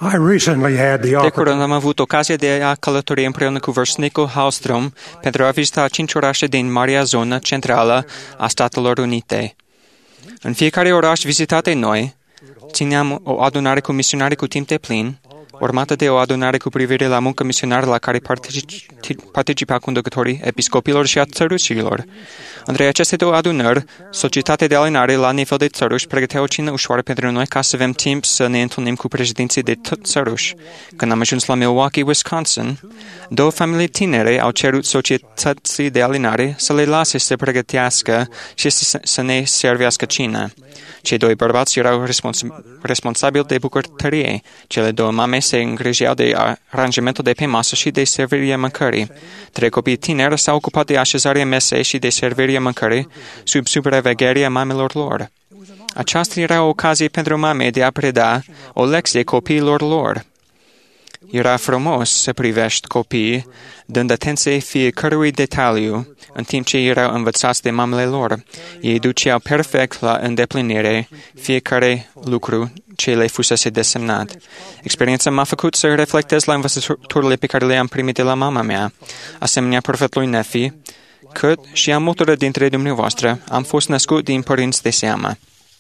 I recently had the De curând opportunity am avut ocazia de a călători împreună cu vârstnicul Hallstrom pentru a vizita 5 orașe din marea zonă centrală a Statelor Unite. În fiecare oraș vizitat de noi, țineam o adunare cu misionari cu timp de plin, urmată de o adunare cu privire la muncă misionară la care participa conducătorii episcopilor și a țărușilor. Între aceste două adunări, societatea de alinare la nivel de țăruși pregătea o cină ușoară pentru noi ca să avem timp să ne întâlnim cu președinții de țăruși. Când am ajuns la Milwaukee, Wisconsin, două familii tinere au cerut societății de alinare să le lase să pregătească și să ne servească cină. Cei doi bărbați erau responsabili de bucătărie. Cele două mame se îngrijeau de aranjamentul de pe masă și de servirea mâncării. Trei copii tineri s-au ocupat de așezarea mesei și de servirea mâncării sub supravegherea mamelor lor. Aceasta era o ocazie pentru mame de a preda o lecție copiilor lor. Era frumos să privești copiii, dând atenție fiecărui detaliu, în timp ce erau învățați de mamele lor. Ei duceau perfect la îndeplinire fiecare lucru ce le fusese desemnat. Experiența m-a făcut să reflectez la învățăturile pe care le-am primit de la mama mea. Asemenea profetului Nefi, cât și a multora dintre dumneavoastră, am fost născut din părinți de seamă.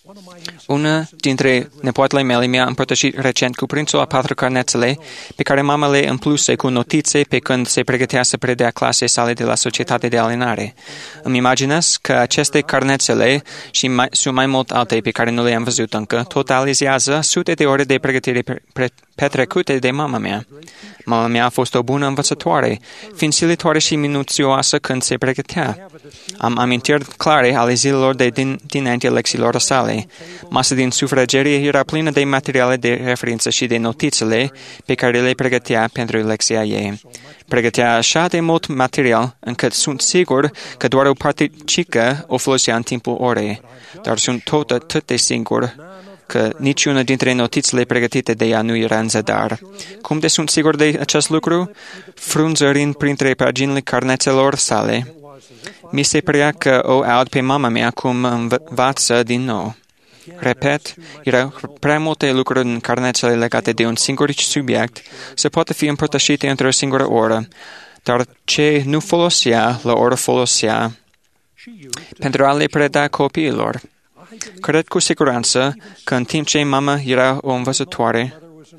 Una dintre nepoatele mele mi-a împărtășit recent cuprinsul a 4 carnețele pe care mama le împluse cu notițe pe când se pregătea să predea clasei sale de la Societatea de Alinare. Îmi imaginez că aceste carnețele și sunt mai mult alte pe care nu le-am văzut încă, totalizează sute de ore de pregătire petrecute de mama mea. Mama mea a fost o bună învățătoare, fiind silitoare și minuțioasă când se pregătea. Am amintiri clare ale zilelor de dinainte lecțiilor sale. Masa din sufragerie era plină de materiale de referință și de notițele pe care le pregătea pentru lecția ei. Pregătea așa de mult material încât sunt sigur că doar o particică o folosea în timpul orei, dar sunt tot atât de sigur că niciuna dintre notițele pregătite de ea nu era în zadar. Cum de sunt sigur de acest lucru? Frunzărind printre paginile carnețelor sale, mi se părea că o aud pe mama mea cum învață din nou. Repet, erau prea multe lucruri în carnețele legate de un singur subiect să poată fi împărtășite într-o singură oră, dar ce nu folosea, la oră folosea pentru a le preda copiilor. Cred cu siguranță că în timp ce mama era o învățătoare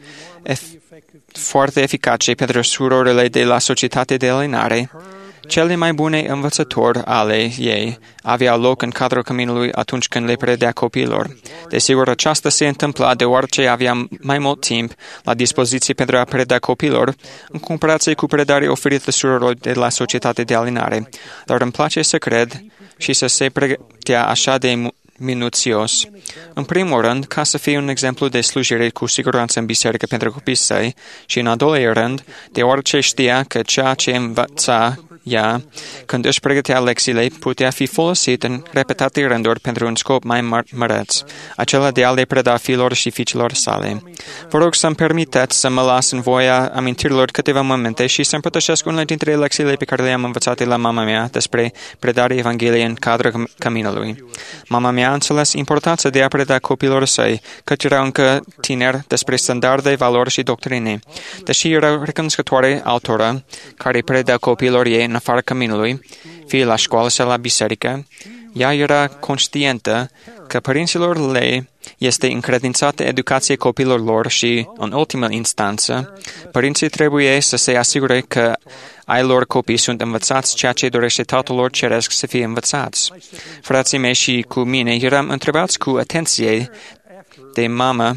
foarte eficace pentru surorile de la Societatea de Alinare, cele mai bune învățători ale ei aveau loc în cadrul căminului atunci când le predea copiilor. Desigur, aceasta se întâmpla deoarece aveam mai mult timp la dispoziție pentru a preda copiilor, în comparație cu predarea oferită surorilor de la Societatea de Alinare. Dar îmi place să cred și să se pregătea așa de minuțios. În primul rând, ca să fie un exemplu de slujire cu siguranță în biserică pentru copiii săi și în al doilea rând, deoarece știa că ceea ce învăța ea, când își pregătea lecțiile, putea fi folosit în repetate rânduri pentru un scop mai măreț, acela de a le preda fiilor și fiicilor sale. Vă rog să-mi permiteți să mă las în voia amintirilor câteva momente și să împărtășesc unele dintre lecțiile pe care le-am învățat de la mama mea despre predarea Evangheliei în cadrul căminului. Mama mea a înțeles importanța de a preda copiilor săi, căci erau încă tineri despre standarde, valori și doctrine. Deși erau recunoscătoare altora care predea copiilor ei în afara căminului, fie la școală sau la biserică, ea era conștientă că părinților le este încredințată educația copiilor lor și, în ultimă instanță, părinții trebuie să se asigure că ai lor copii sunt învățați ceea ce dorește Tatăl lor Ceresc să fie învățați. Frații mei și cu mine eram întrebați cu atenție de mama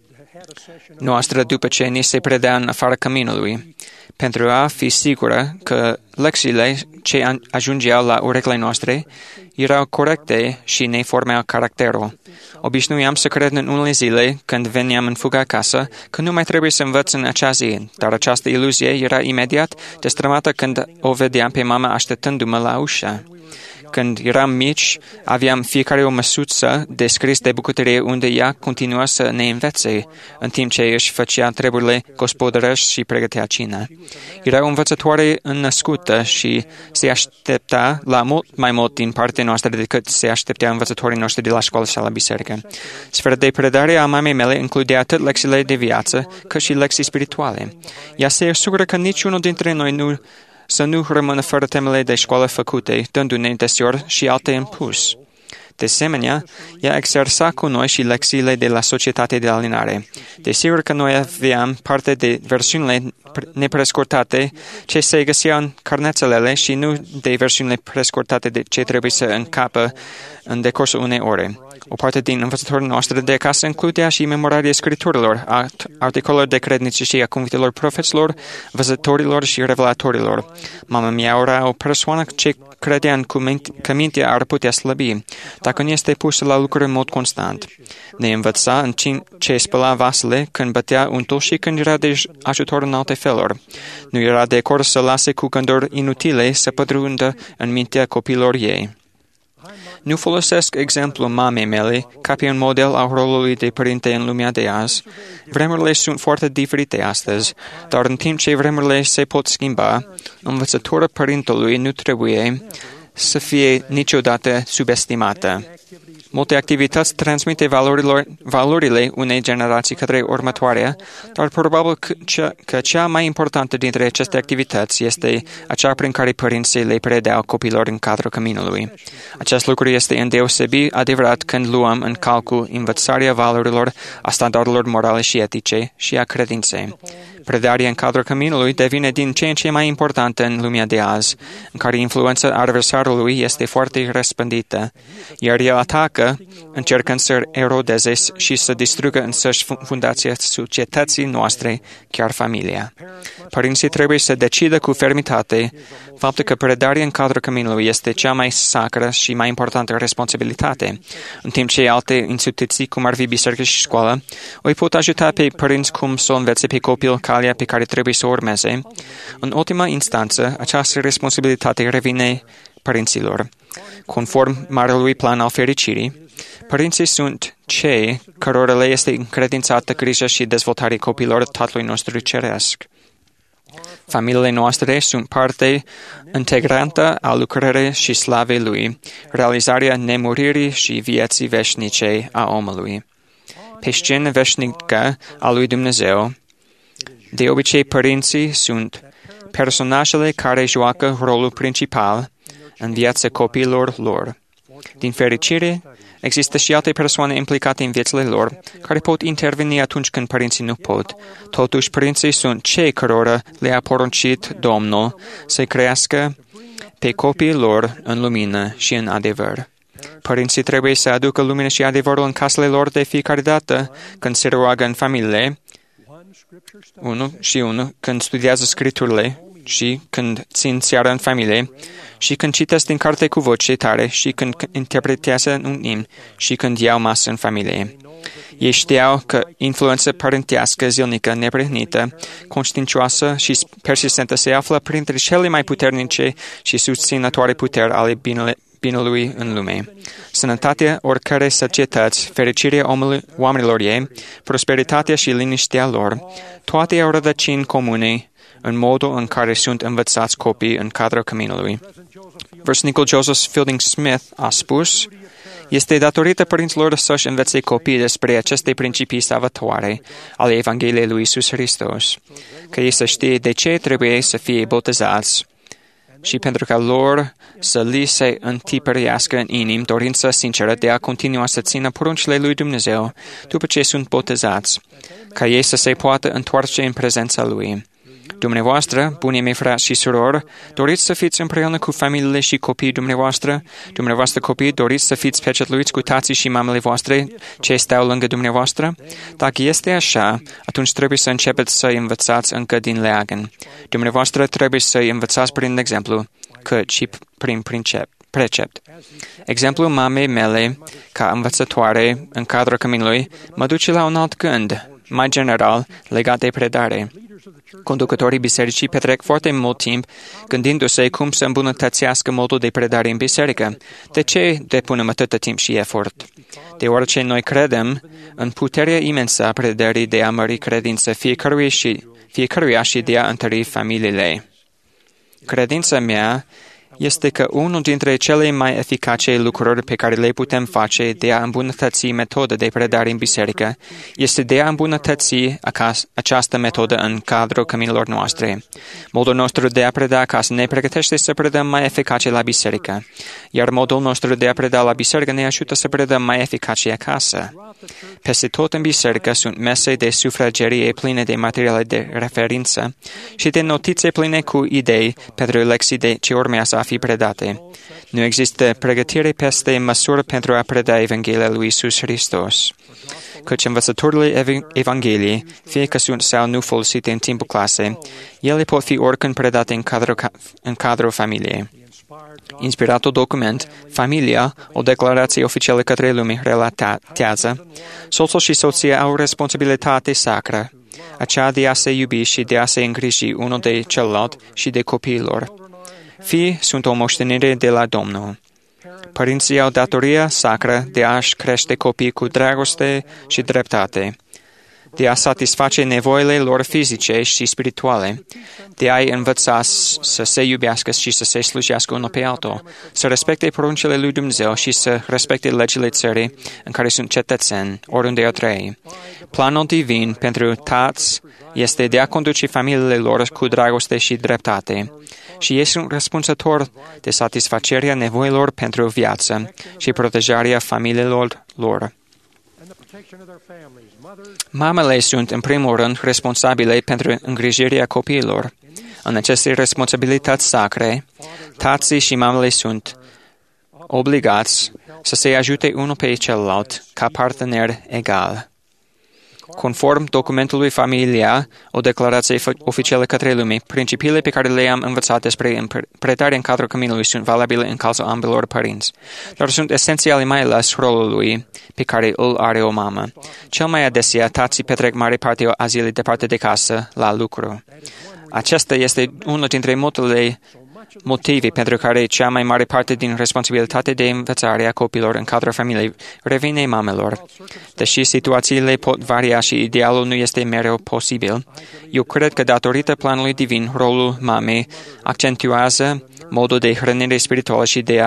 noastră după ce ni se predea în afara căminului, pentru a fi sigură că lecțiile ce ajungeau la urechile noastre erau corecte și ne formau caracterul. Obișnuiam să cred în unele zile, când veneam în fugă acasă, că nu mai trebuie să învăț în acea zi, dar această iluzie era imediat destrămată când o vedeam pe mama așteptându-mă la ușă. Când eram mici, aveam fiecare o măsuță de scris de bucătărie unde ea continua să ne învețe, în timp ce își făcea treburile gospodărești și pregătea cina. Era o învățătoare înnăscută și se aștepta la mult mai mult din partea noastră decât se așteptea învățătorii noștri de la școală sau la biserică. Sfera de predare a mamei mele includea atât lecțiile de viață, cât și lecții spirituale. Ea se asigură că niciunul dintre noi să nu rămână fără temele de școală făcute, dându-ne deseori și alte în plus. De asemenea, ea exersa cu noi și lecțiile de la societate de alinare. Desigur că noi aveam parte de versiunile neprescurtate ce se găseau în carnețelele și nu de versiunile prescurtate de ce trebuie să încapă în decursul unei ore. O parte din învățătorii noastre de acasă includea și memorarea scripturilor, articolelor de credință și a cuvântelor profeților, văzătorilor și revelatorilor. Mama mea era o persoană ce credea că mintea ar putea slăbi, dacă nu este pusă la lucruri în mod constant. Ne învăța în ce spăla vasele, când bătea untul și când era de ajutor în alte feluri. Nu era de acord să lase cu gânduri inutile să pătrundă în mintea copiilor ei. Nu folosesc exemplul mamei mele ca pe un model al rolului de părinte în lumea de azi. Vremurile sunt foarte diferite astăzi, dar în timp ce vremurile se pot schimba, învățătura părintelui nu trebuie să fie niciodată subestimată. Multe activități transmite valorile unei generații către următoarea, dar probabil că cea mai importantă dintre aceste activități este acea prin care părinții le predau copiilor în cadrul căminului. Acest lucru este îndeosebit adevărat când luăm în calcul învățarea valorilor, a standardelor morale și etice și a credinței. Predarea în cadrul căminului devine din ce în ce mai importantă în lumea de azi, în care influența adversarului este foarte răspândită, iar el atacă, încercând să erodeze și să distrugă însăși fundația societății noastre, chiar familia. Părinții trebuie să decidă cu fermitate faptul că predarea în cadrul căminului este cea mai sacră și mai importantă responsabilitate, în timp ce alte instituții, cum ar fi biserică și școală, îi pot ajuta pe părinți cum să învețe pe copil calea pe care trebuie să o urmeze. În ultima instanță, această responsabilitate revine părinților. Conform marelui plan al fericirii, părinții sunt cei cărora le este încredințată grija și dezvoltarea copiilor Tatălui nostru Ceresc. Familiile noastre sunt parte integrantă a lucrării și slavei Lui, realizarea nemuririi și vieții veșnice a omului. Pe scenă veșnică a lui Dumnezeu, de obicei părinții sunt personajele care joacă rolul principal în viața copiilor lor. Din fericire, există și alte persoane implicate în viețile lor, care pot interveni atunci când părinții nu pot. Totuși, părinții sunt cei cărora le-a poruncit Domnul să crească pe copiii lor în lumină și în adevăr. Părinții trebuie să aducă lumină și adevărul în casele lor de fiecare dată când se roagă în familie, unul când studiază scripturile și când țin seara în familie, și când citesc din carte cu voce tare, și când interpretează un imn, și când iau masă în familie. Ei știau că influența părintească zilnică, neprihnită, conștiincioasă și persistentă se află printre cele mai puternice și susținătoare puteri ale binelui în lume. Sănătatea oricărei societăți, fericirea oamenilor ei, prosperitatea și liniștea lor, toate au rădăcini comune în modul în care sunt învățați copiii în cadrul căminului. Vârstnicul Joseph Fielding Smith a spus: este datorită părinților să-și învețe copiii despre aceste principii salvatoare ale Evangheliei lui Iisus Hristos, că ei să știe de ce trebuie să fie botezați și pentru ca lor să li se întipărească în inim dorința sinceră de a continua să țină poruncile lui Dumnezeu după ce sunt botezați, ca ei să se poată întoarce în prezența Lui. Dumneavoastră, bunii mei frați și surori, doriți să fiți împreună cu familiile și copiii dumneavoastră? Dumneavoastră copii, doriți să fiți pecetluiți cu tații și mamele voastre ce stau lângă dumneavoastră? Dacă este așa, atunci trebuie să începeți să învățați încă din leagăn. Dumneavoastră trebuie să învățați prin exemplu, cât și prin precept. Exemplul mamei mele ca învățătoare în cadrul căminului mă duce la un alt gând. mai general, legat de predare. Conducătorii bisericii petrec foarte mult timp gândindu-se cum să îmbunătățească modul de predare în biserică. De ce depunem atâta timp și efort? Deoarece noi credem în puterea imensă a predării de a mări credința fiecăruia și de a întări familiile. Credința mea este că unul dintre cele mai eficace lucruri pe care le putem face de a îmbunătăți metoda de predare în biserică este de a îmbunătăți această metodă în cadrul căminilor noastre. Modul nostru de a preda acasă ne pregătește să predăm mai eficace la biserică, iar modul nostru de a preda la biserică ne ajută să predăm mai eficace acasă. Peste tot în biserică sunt mese de sufragerie pline de materiale de referință și de notițe pline cu idei pentru lecții de ce urmează a fi predate. Nu există pregătire peste măsură pentru a preda Evanghelia lui Iisus Hristos. Căci învățăturile Evangheliei, fie că sunt sau nu folosite în timpul clasei, ele pot fi oricând predate în cadrul familiei. Inspiratul document, Familia, o declarație oficială către lume, relatează: soțul și soția au responsabilitate sacră, aceea de a se iubi și de a se îngriji unul de celălalt și de copiilor. Fii sunt o moștenire de la Domnul. Părinții au datoria sacră de a-și crește copii cu dragoste și dreptate, de a satisface nevoile lor fizice și spirituale, de a-i învăța să se iubească și să se slujească unul pe altul, să respecte poruncile lui Dumnezeu și să respecte legile țării în care sunt cetățeni, oriunde au trăi. Planul divin pentru tați este de a conduce familiile lor cu dragoste și dreptate, și ei sunt răspunzători de satisfacerea nevoilor pentru viață și protejarea familiilor lor. Mamele sunt, în primul rând, responsabile pentru îngrijirea copiilor. În aceste responsabilități sacre, tații și mamele sunt obligați să se ajute unul pe celălalt ca partener egal. Conform documentului Familia, o declarație oficială către lume, principiile pe care le-am învățat despre predare în cadrul căminului sunt valabile în cazul ambilor părinți, dar sunt esențiale mai ales rolului pe care îl are o mamă. Cel mai adesea, tații petrec mare parte a zilei departe de casă, la lucru. Acesta este unul dintre motive pentru care cea mai mare parte din responsabilitatea de învățare a copiilor în cadrul familiei revine mamelor. Deși situațiile pot varia și idealul nu este mereu posibil, eu cred că datorită planului divin, rolul mamei accentuează modul de hrănire spirituală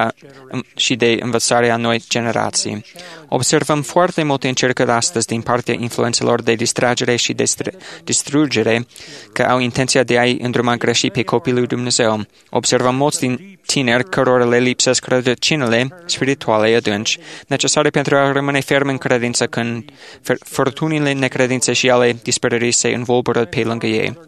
și de învățare a noi generații. Observăm foarte multe încercări astăzi din partea influențelor de distragere și distrugere că au intenția de a-i îndruma greșit pe copiii lui Dumnezeu. Observăm mulți din tineri cărora le lipsesc rădăcinile spirituale adânci, necesare pentru a rămâne ferm în credință când furtunile necredinței și ale disperării se învolbură pe lângă ei.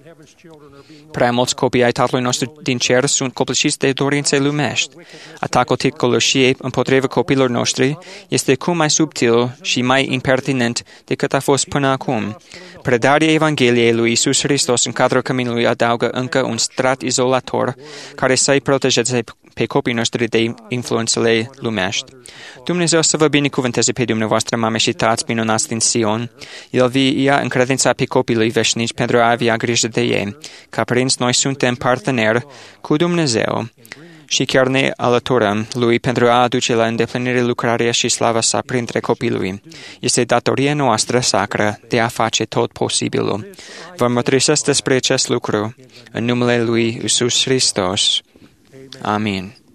Prea mulți copii ai Tatălui nostru din cer sunt copleșiți de dorințe lumești. Atacul ticăloșiei împotriva copiilor noștri este cum mai subtil și mai impertinent decât a fost până acum. Predarea Evangheliei lui Iisus Hristos în cadrul căminului adaugă încă un strat izolator care să-i protejeze pe copiii noștri de influențele lumești. Dumnezeu să vă binecuvânteze pe dumneavoastră, mame și tați minunați din Sion. El vi-a încredințat pe copiii lui veșnici pentru a avea grijă de ei. Ca părinți, noi suntem parteneri cu Dumnezeu și chiar ne alăturăm lui pentru a aduce la îndeplinire lucrarea și slava sa printre copiii lui. Este datoria noastră sacră de a face tot posibilul. Vă mărturisesc despre acest lucru în numele lui Iisus Hristos. Amin.